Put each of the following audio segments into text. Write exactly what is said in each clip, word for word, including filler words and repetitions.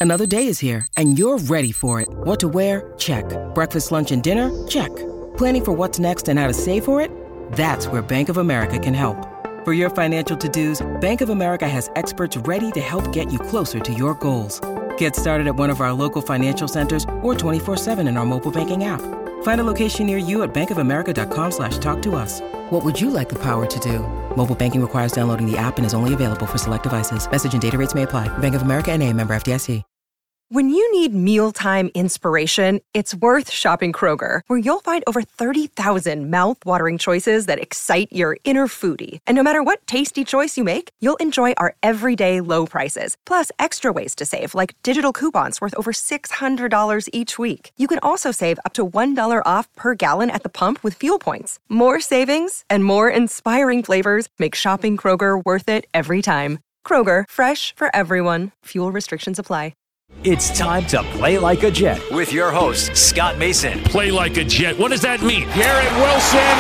Another day is here, and you're ready for it. What to wear? Check. Breakfast, lunch, and dinner? Check. Planning for what's next and how to save for it? That's where Bank of America can help. For your financial to-dos, Bank of America has experts ready to help get you closer to your goals. Get started at one of our local financial centers or twenty-four seven in our mobile banking app. Find a location near you at bankofamerica.com slash talk to us. What would you like the power to do? Mobile banking requires downloading the app and is only available for select devices. Message and data rates may apply. Bank of America N A, member F D I C. When you need mealtime inspiration, it's worth shopping Kroger, where you'll find over thirty thousand mouth-watering choices that excite your inner foodie. And no matter what tasty choice you make, you'll enjoy our everyday low prices, plus extra ways to save, like digital coupons worth over six hundred dollars each week. You can also save up to one dollar off per gallon at the pump with fuel points. More savings and more inspiring flavors make shopping Kroger worth it every time. Kroger, fresh for everyone. Fuel restrictions apply. It's time to play like a Jet with your host, Scott Mason. Play like a Jet. What does that mean? Garrett Wilson.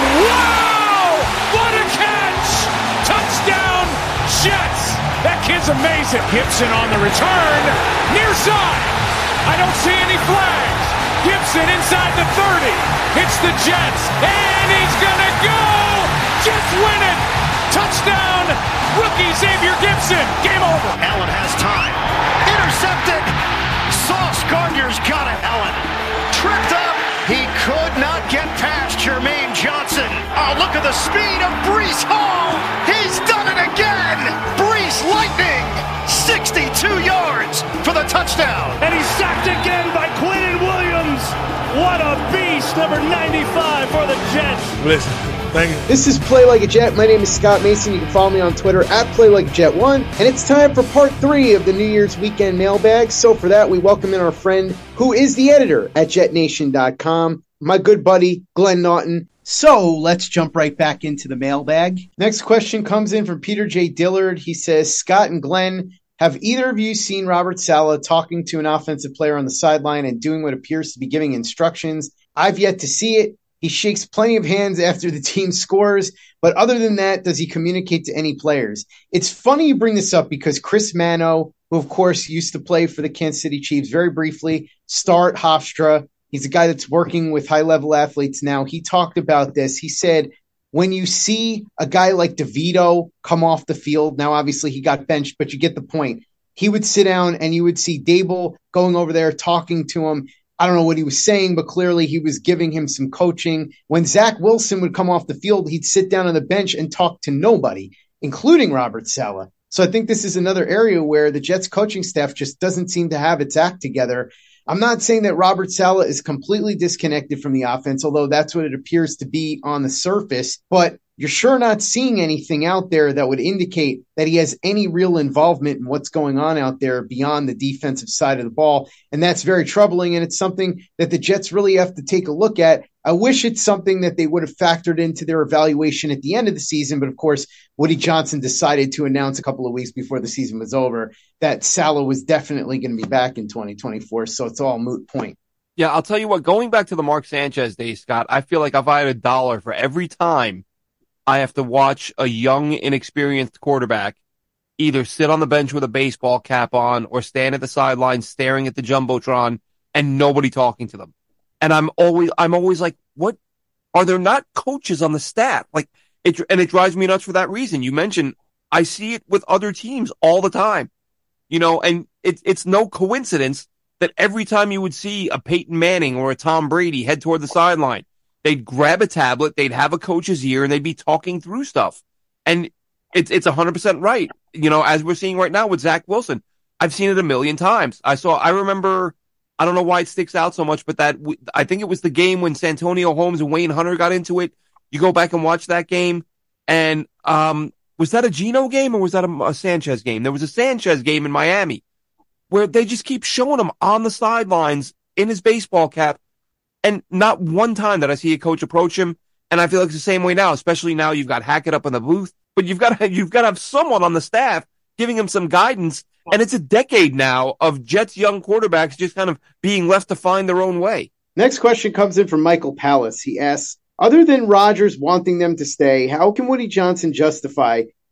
Wow! What a catch! Touchdown, Jets! That kid's amazing. Gibson on the return. Near side. I don't see any flags. Gibson inside the thirty. Hits the Jets. And he's gonna go! Jets win it! Touchdown! Rookie Xavier Gibson. Game over. Allen has time. Intercepted. Sauce Gardner's got it. Allen tripped up. He could not get past Jermaine Johnson. Oh, look at the speed of Breece Hall. He's done it again. Breece Lightning. sixty-two yards for the touchdown. And he's sacked again by Quinnen Williams. What a beast, number ninety-five for the Jets. Listen, thank you. This is Play Like a Jet. My name is Scott Mason. You can follow me on Twitter at Play Like a Jet one. And it's time for part three of the New Year's weekend mailbag. So for that, we welcome in our friend who is the editor at jet nation dot com, my good buddy, Glenn Naughton. So let's jump right back into the mailbag. Next question comes in from Peter J. Dillard. He says, Scott and Glenn, have either of you seen Robert Saleh talking to an offensive player on the sideline and doing what appears to be giving instructions? I've yet to see it. He shakes plenty of hands after the team scores, but other than that, does he communicate to any players? It's funny you bring this up because Chris Mano, who of course used to play for the Kansas City Chiefs very briefly, star at Hofstra, he's a guy that's working with high-level athletes now. He talked about this. He said, when you see a guy like DeVito come off the field, now obviously he got benched, but you get the point. He would sit down and you would see Dable going over there talking to him. I don't know what he was saying, but clearly he was giving him some coaching. When Zach Wilson would come off the field, he'd sit down on the bench and talk to nobody, including Robert Saleh. So I think this is another area where the Jets coaching staff just doesn't seem to have its act together. I'm not saying that Robert Saleh is completely disconnected from the offense, although that's what it appears to be on the surface, but you're sure not seeing anything out there that would indicate that he has any real involvement in what's going on out there beyond the defensive side of the ball. And that's very troubling. And it's something that the Jets really have to take a look at. I wish it's something that they would have factored into their evaluation at the end of the season. But of course, Woody Johnson decided to announce a couple of weeks before the season was over that Saleh was definitely going to be back in twenty twenty-four. So it's all a moot point. Yeah, I'll tell you what, going back to the Mark Sanchez days, Scott, I feel like if I had a dollar for every time I have to watch a young, inexperienced quarterback either sit on the bench with a baseball cap on or stand at the sideline staring at the Jumbotron and nobody talking to them. And I'm always, I'm always like, what? Are there not coaches on the staff? Like, it, and it drives me nuts for that reason. You mentioned, I see it with other teams all the time, you know, and it's, it's no coincidence that every time you would see a Peyton Manning or a Tom Brady head toward the sideline, they'd grab a tablet, they'd have a coach's ear, and they'd be talking through stuff. And it's it's one hundred percent right. You know, as we're seeing right now with Zach Wilson. I've seen it a million times. I saw, I remember, I don't know why it sticks out so much, but that, I think it was the game when Santonio Holmes and Wayne Hunter got into it. You go back and watch that game, and um, was that a Geno game or was that a, a Sanchez game? There was a Sanchez game in Miami where they just keep showing him on the sidelines in his baseball cap. And not one time that I see a coach approach him. And I feel like it's the same way now, especially now you've got Hackett up in the booth, but you've got to, you've got to have someone on the staff giving him some guidance. And it's a decade now of Jets young quarterbacks just kind of being left to find their own way. Next question comes in from Michael Pallas. He asks, other than Rodgers wanting them to stay, how can Woody Johnson justify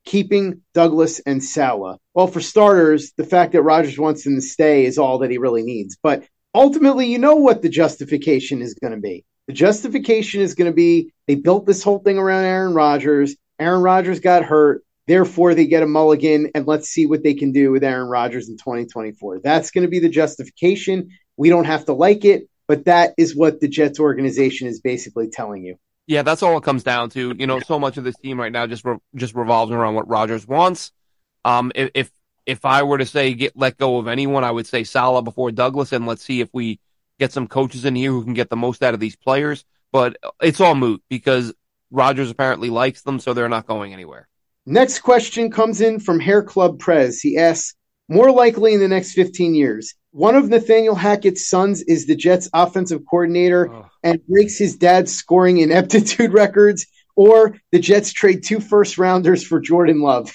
keeping Douglas and Saleh? Well, for starters, the fact that Rodgers wants him to stay is all that he really needs. But ultimately, you know what the justification is going to be. The justification is going to be they built this whole thing around Aaron Rodgers. Aaron Rodgers got hurt. Therefore, they get a mulligan, and let's see what they can do with Aaron Rodgers in twenty twenty-four. That's going to be the justification. We don't have to like it, but that is what the Jets organization is basically telling you. Yeah, that's all it comes down to. You know, so much of this team right now just re- just revolves around what Rodgers wants. Um, if, if if I were to say get let go of anyone, I would say Saleh before Douglas, and let's see if we get some coaches in here who can get the most out of these players. But it's all moot because Rodgers apparently likes them, so they're not going anywhere. Next question comes in from Hair Club Prez. He asks, more likely in the next fifteen years, one of Nathaniel Hackett's sons is the Jets offensive coordinator oh. and breaks his dad's scoring ineptitude records, or the Jets trade two first rounders for Jordan Love.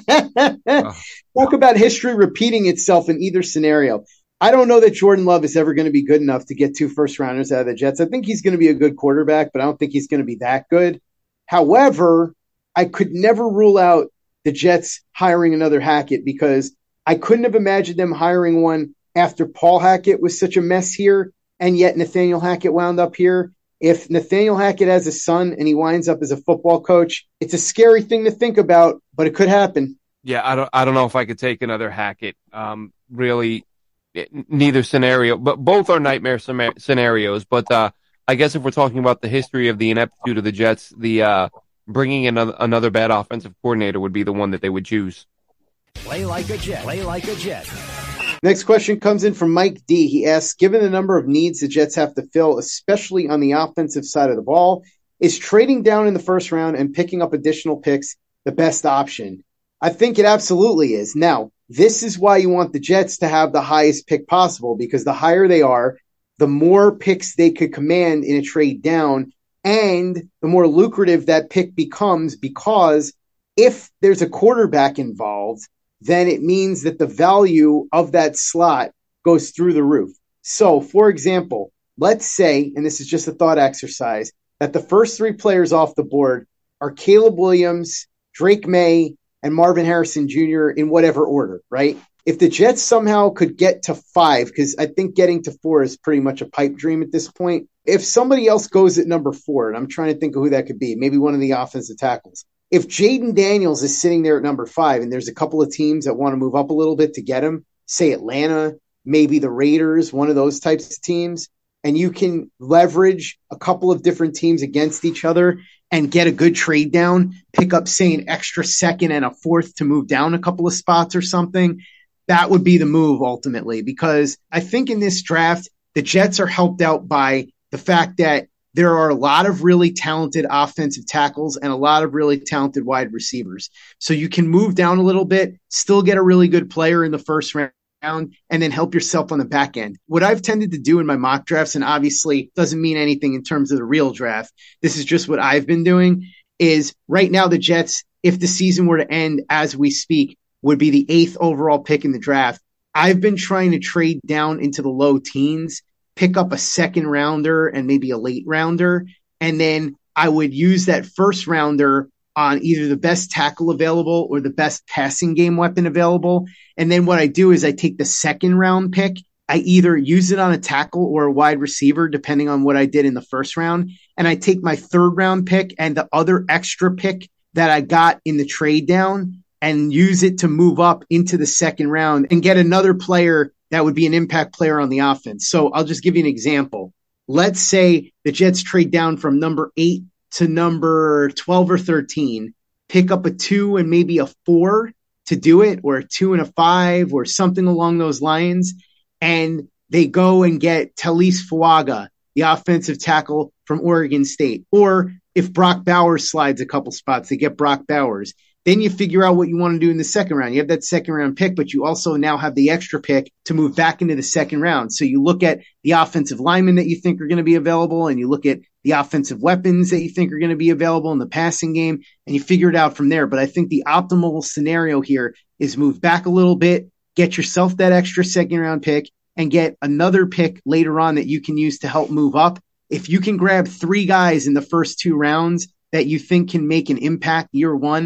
oh. Talk about history repeating itself in either scenario. I don't know that Jordan Love is ever going to be good enough to get two first rounders out of the Jets. I think he's going to be a good quarterback, but I don't think he's going to be that good. However, I could never rule out the Jets hiring another Hackett because I couldn't have imagined them hiring one after Paul Hackett was such a mess here, and yet Nathaniel Hackett wound up here. If Nathaniel Hackett has a son and he winds up as a football coach, it's a scary thing to think about, but it could happen. Yeah, I don't I don't know if I could take another Hackett. Um, really, neither scenario, but both are nightmare scenarios. But uh, I guess if we're talking about the history of the ineptitude of the Jets, the uh, bringing in another, another bad offensive coordinator would be the one that they would choose. Play like a Jet. Play like a Jet. Next question comes in from Mike D. He asks, given the number of needs the Jets have to fill, especially on the offensive side of the ball, is trading down in the first round and picking up additional picks the best option? I think it absolutely is. Now, this is why you want the Jets to have the highest pick possible, because the higher they are, the more picks they could command in a trade down, and the more lucrative that pick becomes, because if there's a quarterback involved, then it means that the value of that slot goes through the roof. So, for example, let's say, and this is just a thought exercise, that the first three players off the board are Caleb Williams, Drake May, and Marvin Harrison Junior in whatever order, right? If the Jets somehow could get to five, because I think getting to four is pretty much a pipe dream at this point. If somebody else goes at number four, and I'm trying to think of who that could be, maybe one of the offensive tackles. If Jaden Daniels is sitting there at number five and there's a couple of teams that want to move up a little bit to get him, say Atlanta, maybe the Raiders, one of those types of teams, and you can leverage a couple of different teams against each other and get a good trade down, pick up, say, an extra second and a fourth to move down a couple of spots or something, that would be the move ultimately. Because I think in this draft, the Jets are helped out by the fact that there are a lot of really talented offensive tackles and a lot of really talented wide receivers. So you can move down a little bit, still get a really good player in the first round, and then help yourself on the back end. What I've tended to do in my mock drafts, and obviously doesn't mean anything in terms of the real draft, this is just what I've been doing, is right now the Jets, if the season were to end as we speak, would be the eighth overall pick in the draft. I've been trying to trade down into the low teens, pick up a second rounder and maybe a late rounder, and then I would use that first rounder on either the best tackle available or the best passing game weapon available. And then what I do is I take the second round pick. I either use it on a tackle or a wide receiver, depending on what I did in the first round. And I take my third round pick and the other extra pick that I got in the trade down and use it to move up into the second round and get another player that would be an impact player on the offense. So I'll just give you an example. Let's say the Jets trade down from number eight to number twelve or thirteen, pick up a two and maybe a four to do it, or a two and a five or something along those lines. And they go and get Talise Fuaga, the offensive tackle from Oregon State. Or if Brock Bowers slides a couple spots, they get Brock Bowers. Then you figure out what you want to do in the second round. You have that second round pick, but you also now have the extra pick to move back into the second round. So you look at the offensive linemen that you think are going to be available, and you look at the offensive weapons that you think are going to be available in the passing game, and you figure it out from there. But I think the optimal scenario here is move back a little bit, get yourself that extra second round pick, and get another pick later on that you can use to help move up. If you can grab three guys in the first two rounds that you think can make an impact year one,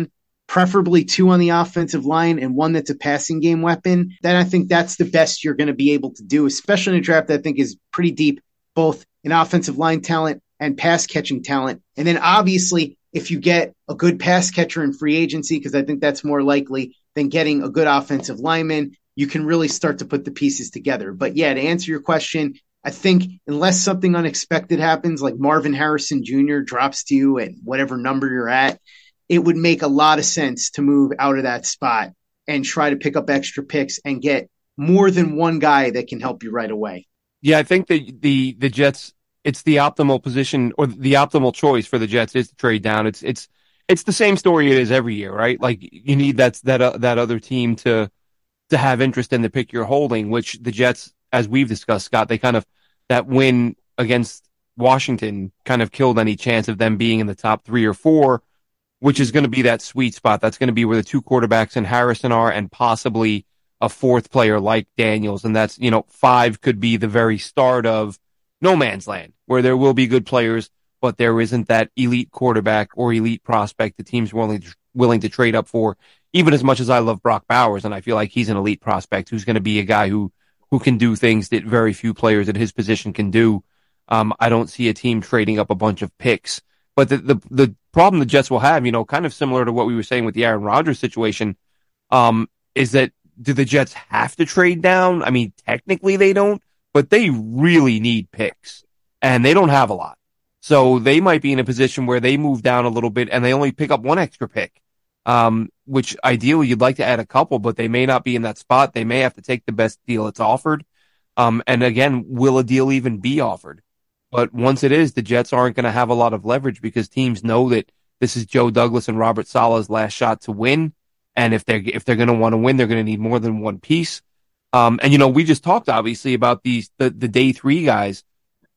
preferably two on the offensive line and one that's a passing game weapon, then I think that's the best you're going to be able to do, especially in a draft that I think is pretty deep, both in offensive line talent and pass catching talent. And then obviously, if you get a good pass catcher in free agency, because I think that's more likely than getting a good offensive lineman, you can really start to put the pieces together. But yeah, to answer your question, I think unless something unexpected happens, like Marvin Harrison Junior drops to you at whatever number you're at, it would make a lot of sense to move out of that spot and try to pick up extra picks and get more than one guy that can help you right away. Yeah, I think that the, the Jets, it's the optimal position or the optimal choice for the Jets is to trade down. It's, it's, it's the same story it is every year, right? Like you need that, that, uh, that other team to, to have interest in the pick you're holding, which the Jets, as we've discussed, Scott, they kind of, that win against Washington kind of killed any chance of them being in the top three or four, which is going to be that sweet spot. That's going to be where the two quarterbacks in Harrison are and possibly a fourth player like Daniels. And that's, you know, five could be the very start of no man's land where there will be good players, but there isn't that elite quarterback or elite prospect the team's willing to, willing to trade up for, even as much as I love Brock Bowers. And I feel like he's an elite prospect who's going to be a guy who, who can do things that very few players at his position can do. Um, I don't see a team trading up a bunch of picks. But the, the the problem the Jets will have, you know, kind of similar to what we were saying with the Aaron Rodgers situation, um, is that do the Jets have to trade down? I mean, technically they don't, but they really need picks, and they don't have a lot. So they might be in a position where they move down a little bit and they only pick up one extra pick, um, which ideally you'd like to add a couple, but they may not be in that spot. They may have to take the best deal that's offered. Um, and again, will a deal even be offered? But once it is, the Jets aren't going to have a lot of leverage because teams know that this is Joe Douglas and Robert Saleh's last shot to win. And if they're, if they're going to want to win, they're going to need more than one piece. Um, and you know, we just talked obviously about these, the, the day three guys.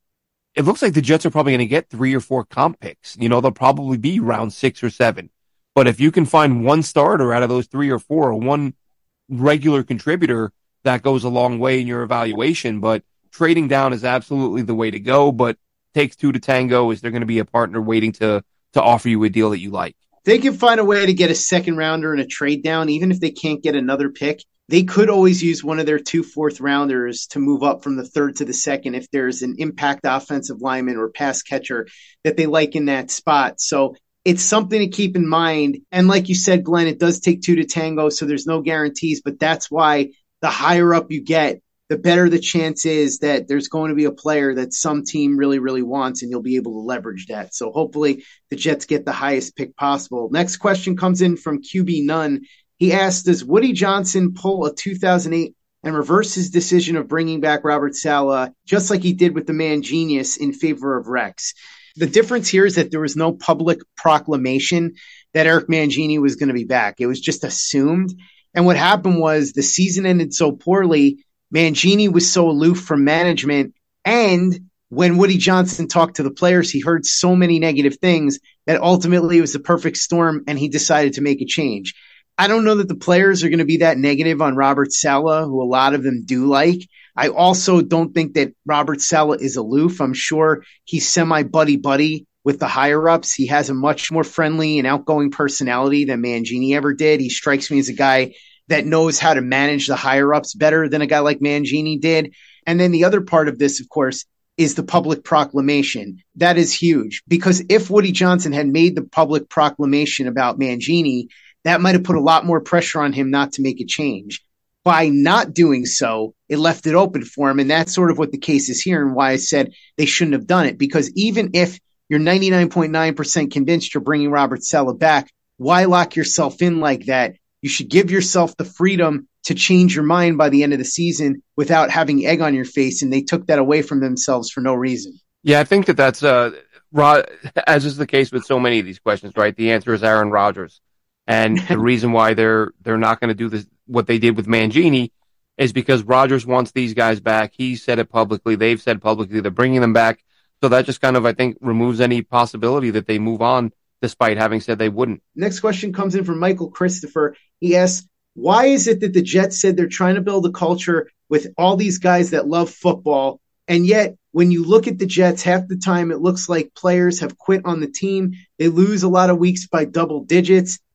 It looks like the Jets are probably going to get three or four comp picks. You know, they'll probably be round six or seven. But if you can find one starter out of those three or four or one regular contributor, that goes a long way in your evaluation. But trading down is absolutely the way to go, but takes two to tango. Is there going to be a partner waiting to, to offer you a deal that you like? They can find a way to get a second rounder and a trade down, even if they can't get another pick. They could always use one of their two fourth rounders to move up from the third to the second if there's an impact offensive lineman or pass catcher that they like in that spot. So it's something to keep in mind. And like you said, Glenn, it does take two to tango, so there's no guarantees, but that's why the higher up you get, the better the chance is that there's going to be a player that some team really, really wants, and you'll be able to leverage that. So hopefully the Jets get the highest pick possible. Next question comes in from Q B Nunn. He asked, does Woody Johnson pull a two thousand eight and reverse his decision of bringing back Robert Saleh, just like he did with the man Genius in favor of Rex? The difference here is that there was no public proclamation that Eric Mangini was going to be back. It was just assumed. And what happened was the season ended so poorly, Mangini was so aloof from management, and when Woody Johnson talked to the players, he heard so many negative things that ultimately it was the perfect storm, and he decided to make a change. I don't know that the players are going to be that negative on Robert Saleh, who a lot of them do like. I also don't think that Robert Saleh is aloof. I'm sure he's semi-buddy-buddy with the higher-ups. He has a much more friendly and outgoing personality than Mangini ever did. He strikes me as a guy that knows how to manage the higher-ups better than a guy like Mangini did. And then the other part of this, of course, is the public proclamation. That is huge, because if Woody Johnson had made the public proclamation about Mangini, that might have put a lot more pressure on him not to make a change. By not doing so, it left it open for him, and that's sort of what the case is here and why I said they shouldn't have done it, because even if you're ninety-nine point nine percent convinced you're bringing Robert Saleh back, why lock yourself in like that? You should give yourself the freedom to change your mind by the end of the season without having egg on your face, and they took that away from themselves for no reason. Yeah, I think that that's, uh, Rod, as is the case with so many of these questions, right? The answer is Aaron Rodgers. And the reason why they're they're not going to do this, what they did with Mangini, is because Rodgers wants these guys back. He said it publicly. They've said publicly they're bringing them back. So that just kind of, I think, removes any possibility that they move on, despite having said they wouldn't. Next question comes in from Michael Christopher. He asks, why is it that the Jets said they're trying to build a culture with all these guys that love football, and yet when you look at the Jets, half the time it looks like players have quit on the team. They lose a lot of weeks by double digits.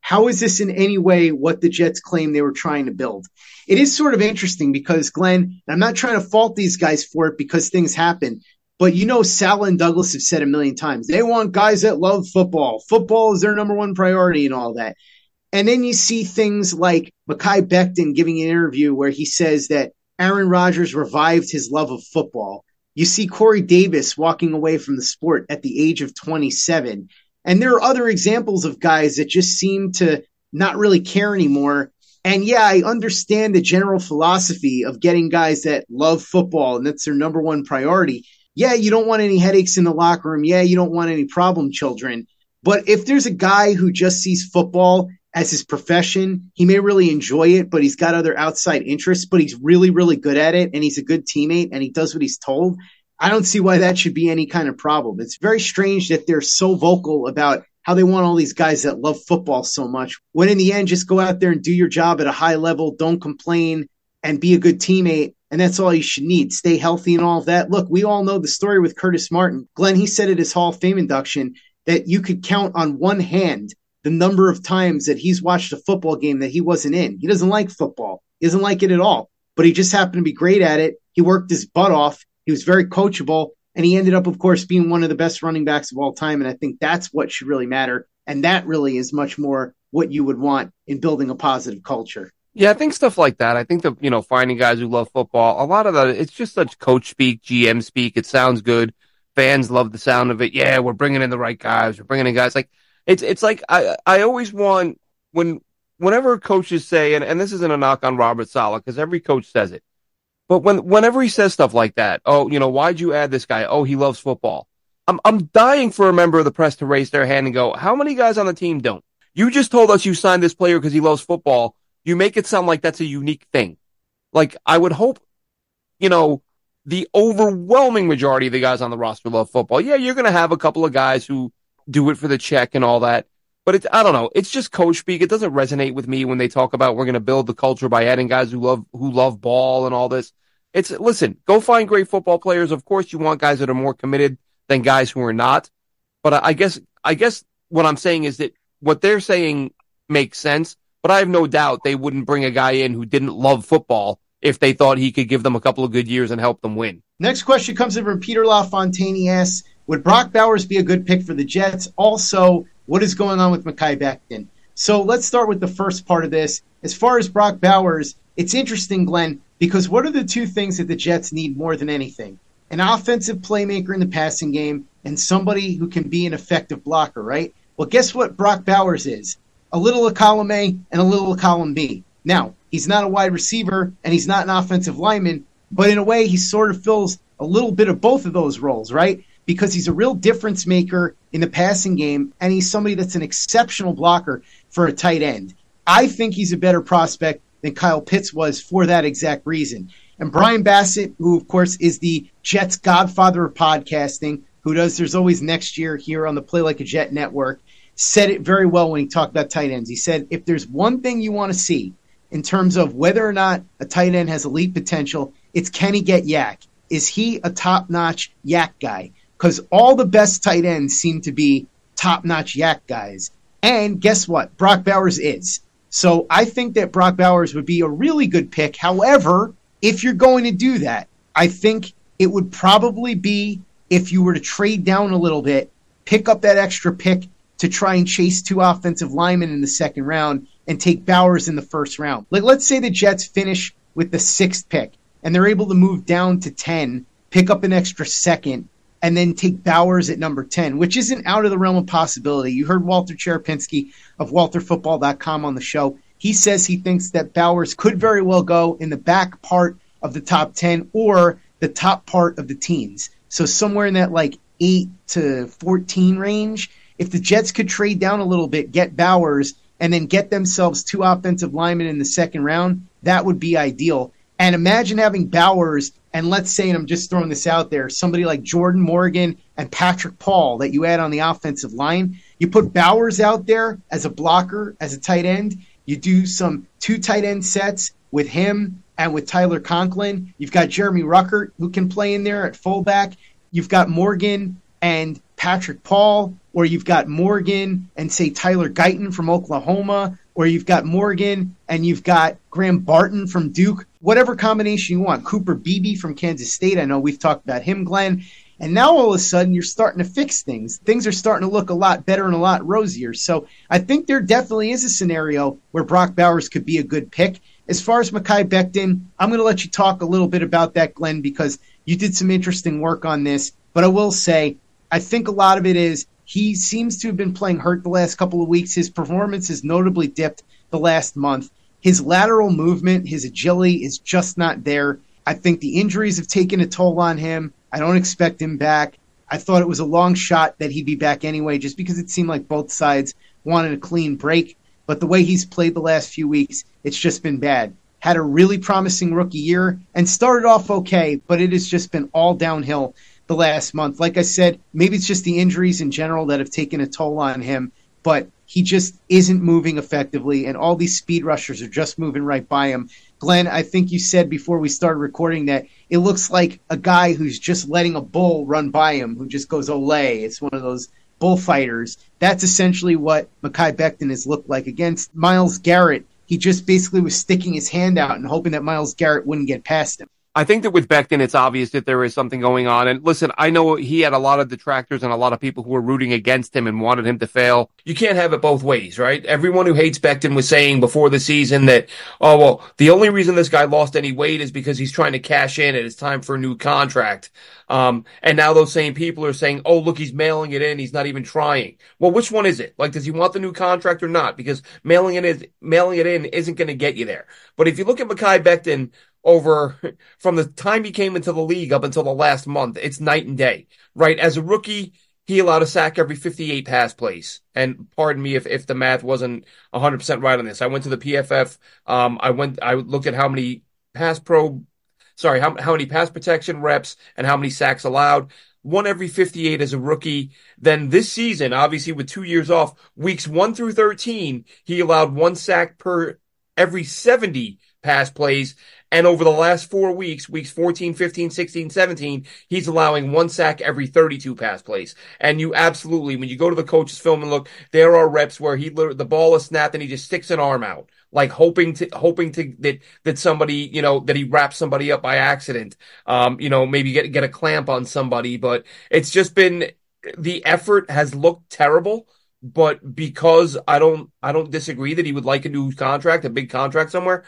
How is this in any way what the Jets claim they were trying to build? It is sort of interesting because, Glenn, I'm not trying to fault these guys for it because things happen, but you know Saleh and Douglas have said a million times, they want guys that love football. Football is their number one priority and all that. And then you see things like Mekhi Becton giving an interview where he says that Aaron Rodgers revived his love of football. You see Corey Davis walking away from the sport at the age of twenty-seven. And there are other examples of guys that just seem to not really care anymore. And yeah, I understand the general philosophy of getting guys that love football and that's their number one priority. Yeah, you don't want any headaches in the locker room. Yeah, you don't want any problem children. But if there's a guy who just sees football as his profession, he may really enjoy it, but he's got other outside interests, but he's really, really good at it and he's a good teammate and he does what he's told. I don't see why that should be any kind of problem. It's very strange that they're so vocal about how they want all these guys that love football so much, when in the end, just go out there and do your job at a high level, don't complain, and be a good teammate. And that's all you should need. Stay healthy and all of that. Look, we all know the story with Curtis Martin. Glenn, he said at his Hall of Fame induction that you could count on one hand the number of times that he's watched a football game that he wasn't in. He doesn't like football. He doesn't like it at all. But he just happened to be great at it. He worked his butt off. He was very coachable. And he ended up, of course, being one of the best running backs of all time. And I think that's what should really matter. And that really is much more what you would want in building a positive culture. Yeah, I think stuff like that. I think that, you know, finding guys who love football, a lot of that, it's just such coach speak, G M speak. It sounds good. Fans love the sound of it. Yeah, we're bringing in the right guys. We're bringing in guys like, It's it's like I I always want when whenever coaches say, and, and this isn't a knock on Robert Saleh because every coach says it, but when whenever he says stuff like that, oh, you know, why'd you add this guy? Oh, he loves football. I'm I'm dying for a member of the press to raise their hand and go, how many guys on the team don't? You just told us you signed this player because he loves football. You make it sound like that's a unique thing. Like I would hope, you know, the overwhelming majority of the guys on the roster love football. Yeah, you're going to have a couple of guys who do it for the check and all that. But it's, I don't know. It's just coach speak. It doesn't resonate with me when they talk about we're going to build the culture by adding guys who love, who love ball and all this. It's, listen, go find great football players. Of course you want guys that are more committed than guys who are not. But I guess, I guess what I'm saying is that what they're saying makes sense, but I have no doubt they wouldn't bring a guy in who didn't love football if they thought he could give them a couple of good years and help them win. Next question comes in from Peter LaFontaine. He asks, would Brock Bowers be a good pick for the Jets? Also, what is going on with Mekhi Becton? So let's start with the first part of this. As far as Brock Bowers, it's interesting, Glenn, because what are the two things that the Jets need more than anything? An offensive playmaker in the passing game and somebody who can be an effective blocker, right? Well, guess what Brock Bowers is? A little of column A and a little of column B. Now, he's not a wide receiver and he's not an offensive lineman, but in a way he sort of fills a little bit of both of those roles, right? Because he's a real difference maker in the passing game, and he's somebody that's an exceptional blocker for a tight end. I think he's a better prospect than Kyle Pitts was for that exact reason. And Brian Bassett, who, of course, is the Jets godfather of podcasting, who does There's Always Next Year here on the Play Like a Jet network, said it very well when he talked about tight ends. He said, if there's one thing you want to see in terms of whether or not a tight end has elite potential, it's can he get yak? Is he a top-notch yak guy? Because all the best tight ends seem to be top-notch yak guys. And guess what? Brock Bowers is. So I think that Brock Bowers would be a really good pick. However, if you're going to do that, I think it would probably be if you were to trade down a little bit, pick up that extra pick to try and chase two offensive linemen in the second round and take Bowers in the first round. Like, let's say the Jets finish with the sixth pick and they're able to move down to ten, pick up an extra second, and then take Bowers at number ten, which isn't out of the realm of possibility. You heard Walter Cherepinski of Walter Football dot com on the show. He says he thinks that Bowers could very well go in the back part of the top ten or the top part of the teens. So somewhere in that like eight to fourteen range. If the Jets could trade down a little bit, get Bowers, and then get themselves two offensive linemen in the second round, that would be ideal. And imagine having Bowers, and let's say, and I'm just throwing this out there, somebody like Jordan Morgan and Patrick Paul that you add on the offensive line. You put Bowers out there as a blocker, as a tight end. You do some two tight end sets with him and with Tyler Conklin. You've got Jeremy Ruckert, who can play in there at fullback. You've got Morgan and Patrick Paul, or you've got Morgan and, say, Tyler Guyton from Oklahoma, or you've got Morgan and you've got Graham Barton from Duke, whatever combination you want. Cooper Beebe from Kansas State. I know we've talked about him, Glenn. And now all of a sudden you're starting to fix things. Things are starting to look a lot better and a lot rosier. So I think there definitely is a scenario where Brock Bowers could be a good pick. As far as Mekhi Becton, I'm going to let you talk a little bit about that, Glenn, because you did some interesting work on this. But I will say, I think a lot of it is he seems to have been playing hurt the last couple of weeks. His performance has notably dipped the last month. His lateral movement, his agility is just not there. I think the injuries have taken a toll on him. I don't expect him back. I thought it was a long shot that he'd be back anyway, just because it seemed like both sides wanted a clean break. But the way he's played the last few weeks, it's just been bad. Had a really promising rookie year and started off okay, but it has just been all downhill the last month. Like I said, maybe it's just the injuries in general that have taken a toll on him, but he just isn't moving effectively, and all these speed rushers are just moving right by him. Glenn, I think you said before we started recording that it looks like a guy who's just letting a bull run by him, who just goes, olay. It's one of those bullfighters. That's essentially what Mekhi Becton has looked like against Myles Garrett. He just basically was sticking his hand out and hoping that Myles Garrett wouldn't get past him. I think that with Becton, it's obvious that there is something going on. And listen, I know he had a lot of detractors and a lot of people who were rooting against him and wanted him to fail. You can't have it both ways, right? Everyone who hates Becton was saying before the season that, oh, well, the only reason this guy lost any weight is because he's trying to cash in and it's time for a new contract. Um, and now those same people are saying, oh, look, he's mailing it in. He's not even trying. Well, which one is it? Like, does he want the new contract or not? Because mailing it is, mailing it in isn't going to get you there. But if you look at Mekhi Becton, over from the time he came into the league up until the last month, it's night and day, right? As a rookie, he allowed a sack every fifty-eight pass plays. And pardon me if, if the math wasn't one hundred percent right on this. I went to the P F F. Um, I went, I looked at how many pass pro, sorry, how, how many pass protection reps and how many sacks allowed. One every fifty-eight as a rookie. Then this season, obviously with two years off, weeks one through thirteen, he allowed one sack per every seventy pass plays. And over the last four weeks, weeks fourteen, fifteen, sixteen, seventeen, he's allowing one sack every thirty-two pass plays. And you absolutely, when you go to the coach's film and look, there are reps where he the ball is snapped and he just sticks an arm out, like hoping to hoping to that that somebody, you know, that he wraps somebody up by accident. Um, you know, maybe get get a clamp on somebody. But it's just been, the effort has looked terrible. But because I don't I don't disagree that he would like a new contract, a big contract somewhere,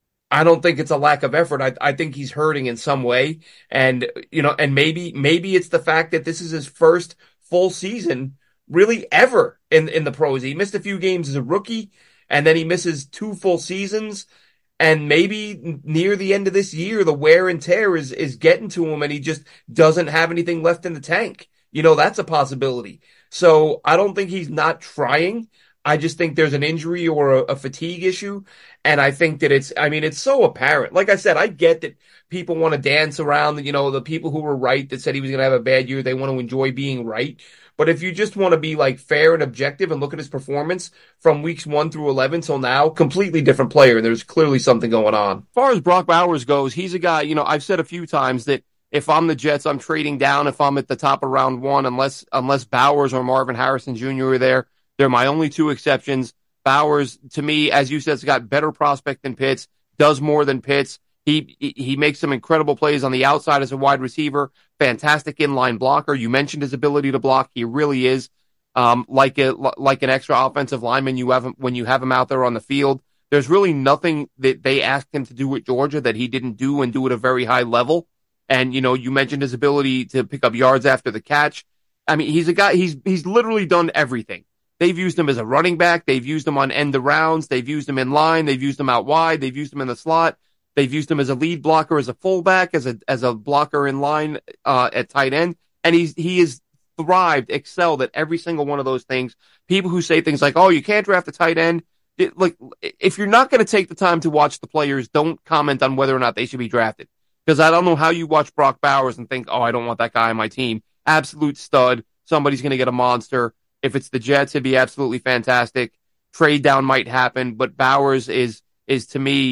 I don't think it's a lack of effort. I, I think he's hurting in some way. And, you know, and maybe, maybe it's the fact that this is his first full season really ever in, in the pros. He missed a few games as a rookie and then he misses two full seasons. And maybe near the end of this year, the wear and tear is, is getting to him and he just doesn't have anything left in the tank. You know, that's a possibility. So I don't think he's not trying. I just think there's an injury or a, a fatigue issue. And I think that it's, I mean, it's so apparent. Like I said, I get that people want to dance around, you know, the people who were right that said he was going to have a bad year, they want to enjoy being right. But if you just want to be like fair and objective and look at his performance from weeks one through eleven till now, completely different player. There's clearly something going on. As far as Brock Bowers goes, he's a guy, you know, I've said a few times that if I'm the Jets, I'm trading down if I'm at the top of round one, unless, unless Bowers or Marvin Harrison Junior are there. They're my only two exceptions. Bowers, to me, as you said, has got better prospect than Pitts, does more than Pitts. He he makes some incredible plays on the outside as a wide receiver. Fantastic inline blocker. You mentioned his ability to block. He really is um, like a like an extra offensive lineman. You have him, when you have him out there on the field. There's really nothing that they asked him to do at Georgia that he didn't do and do at a very high level. And you know, you mentioned his ability to pick up yards after the catch. I mean, he's a guy. He's he's literally done everything. They've used him as a running back. They've used him on end of rounds. They've used him in line. They've used him out wide. They've used him in the slot. They've used him as a lead blocker, as a fullback, as a as a blocker in line uh, at tight end. And he's he has thrived, excelled at every single one of those things. People who say things like, "Oh, you can't draft a tight end," it, like if you're not going to take the time to watch the players, don't comment on whether or not they should be drafted. Because I don't know how you watch Brock Bowers and think, "Oh, I don't want that guy on my team." Absolute stud. Somebody's going to get a monster. If it's the Jets, it'd be absolutely fantastic. Trade down might happen, but Bowers is, is to me, the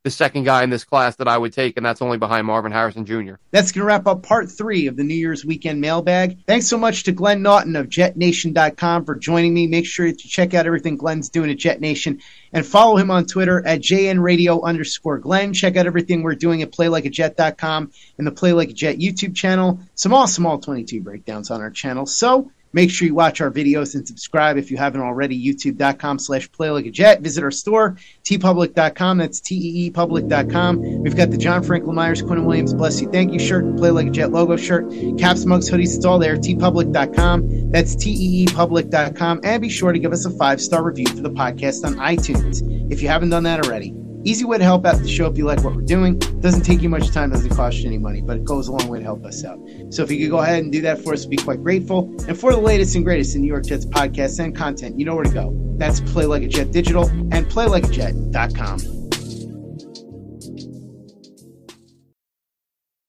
the second guy in this class that I would take, and that's only behind Marvin Harrison Junior That's going to wrap up part three of the New Year's Weekend Mailbag. Thanks so much to Glenn Naughton of Jet Nation dot com for joining me. Make sure to check out everything Glenn's doing at Jet Nation and follow him on Twitter at JNRadio underscore Glenn. Check out everything we're doing at Play Like A Jet dot com and the Play Like A Jet YouTube channel. Some awesome all twenty-two breakdowns on our channel. So make sure you watch our videos and subscribe if you haven't already. YouTube dot com slash Play Like A Jet. Visit our store, T Public dot com. That's T E E Public dot com. We've got the John Franklin Myers, Quinn Williams, Bless You, Thank You shirt, Play Like A Jet logo shirt, caps, mugs, hoodies. It's all there. T Public dot com. That's T E E Public dot com. And be sure to give us a five-star review for the podcast on iTunes if you haven't done that already. Easy way to help out the show if you like what we're doing. Doesn't take you much time, doesn't cost you any money, but it goes a long way to help us out. So if you could go ahead and do that for us, we'd be quite grateful. And for the latest and greatest in New York Jets podcasts and content, you know where to go. That's Play Like A Jet Digital and Play Like A Jet dot com.